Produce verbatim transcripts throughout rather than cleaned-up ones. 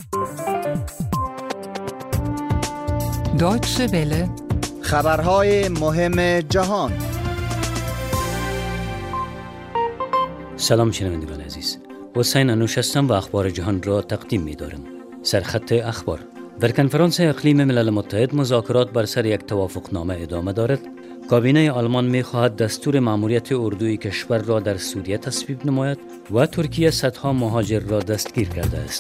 Deutsche Welle. خبرهای مهم جهان. سلام شنوندگان عزیز، حسین انوش هستم و اخبار جهان را تقدیم می دارم. سرخط اخبار: در کنفرانس اقلیم ملل متحد مذاکرات بر سر یک توافقنامه ادامه دارد. کابینه آلمان می خواهد دستور مأموریت اردوی کشور را در سوریه تصویب نماید و ترکیه صدها مهاجر را دستگیر کرده است.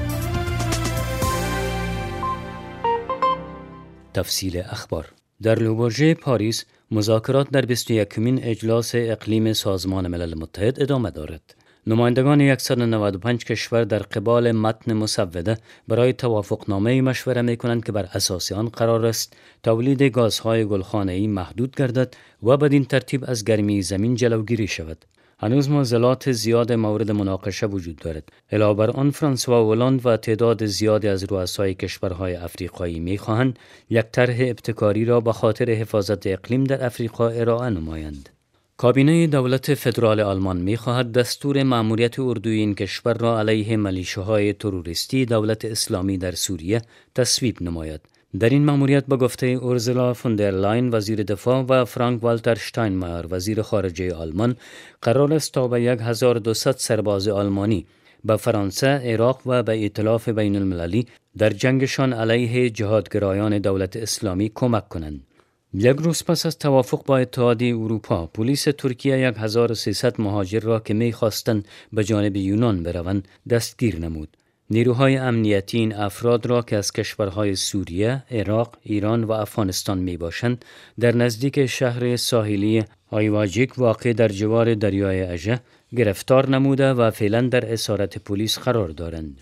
تفصیل اخبار: در لوبورژه پاریس مذاکرات در بیست و یکمین اجلاس اقلیم سازمان ملل متحد ادامه دارد. نمایندگان صد و نود و پنج کشور در قبال متن مسوده برای توافقنامه مشوره می کنند که بر اساس آن قرار است تولید گازهای گلخانه‌ای محدود گردد و بدین ترتیب از گرمی زمین جلوگیری شود. هنوز معضلات زیاد مورد مناقشه وجود دارد. علاوه بر آن فرانسوا هولند و تعداد زیادی از رؤسای کشورهای افریقایی می‌خواهند یک طرح ابتکاری را به خاطر حفاظت اقلیم در افریقا ارائه نمایند. کابینه دولت فدرال آلمان می‌خواهد دستور مأموریت اردوی این کشور را علیه میلیشه‌های تروریستی دولت اسلامی در سوریه تصویب نماید. در این مأموریت به گفته اورسولا فون در لاین وزیر دفاع و فرانک والتر شتاینمایر وزیر خارجه آلمان قرار است تا به هزار و دویست سرباز آلمانی به فرانسه، عراق و به ائتلاف بین المللی در جنگشان علیه جهادگرایان دولت اسلامی کمک کنند. یک روز پس از توافق با اتحادیه اروپا، پلیس ترکیه هزار و سیصد مهاجر را که می‌خواستند به جانب یونان بروند دستگیر نمود. نیروهای امنیتی این افراد را که از کشورهای سوریه، عراق، ایران و افغانستان می باشند در نزدیک شهر ساحلی آیواجیک واقع در جوار دریای اژه گرفتار نموده و فعلا در اسارت پلیس قرار دارند.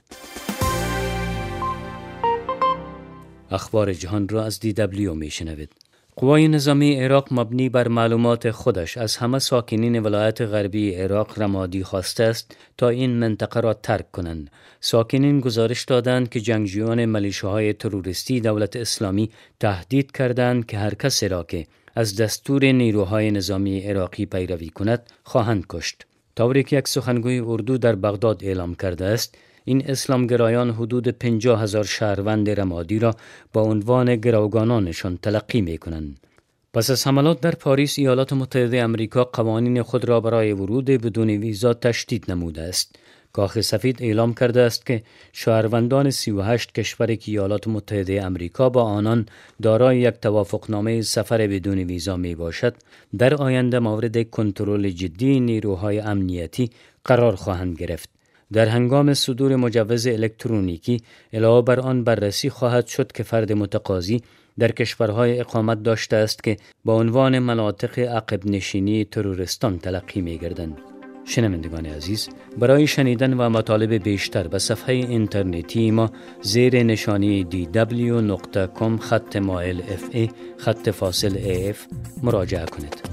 اخبار جهان را از دی دبلیو می شنوید. قوای نظامی عراق مبنی بر معلومات خودش از همه ساکنین ولایت غربی عراق رمادی خواسته است تا این منطقه را ترک کنند. ساکنین گزارش دادند که جنگجویان میلیشه‌های تروریستی دولت اسلامی تهدید کردند که هر کسی را که از دستور نیروهای نظامی عراقی پیروی کند خواهند کشت. طوری که یک سخنگوی اردو در بغداد اعلام کرده است، این اسلامگرایان حدود پنجاه هزار شهروند رمادی را با عنوان گروگانانشان تلقی می کنند. پس از حملات در پاریس، ایالات متحده آمریکا قوانین خود را برای ورود بدون ویزا تشدید نموده است. کاخ سفید اعلام کرده است که شهروندان سی و هشت کشور که ایالات متحده آمریکا با آنان دارای یک توافقنامه سفر بدون ویزا می باشد، در آینده مورد کنترل جدی نیروهای امنیتی قرار خواهند گرفت. در هنگام صدور مجوز الکترونیکی علاوه بر آن بررسی خواهد شد که فرد متقاضی در کشورهای اقامت داشته است که با عنوان مناطق عقب نشینی تروریستان تلقی می گردند. شنوندگان عزیز، برای شنیدن و مطالب بیشتر به صفحه اینترنتی ما زیر نشانی دی دبلیو نقطه کام خط مایل اف ای خط فاصل اف مراجعه کنید.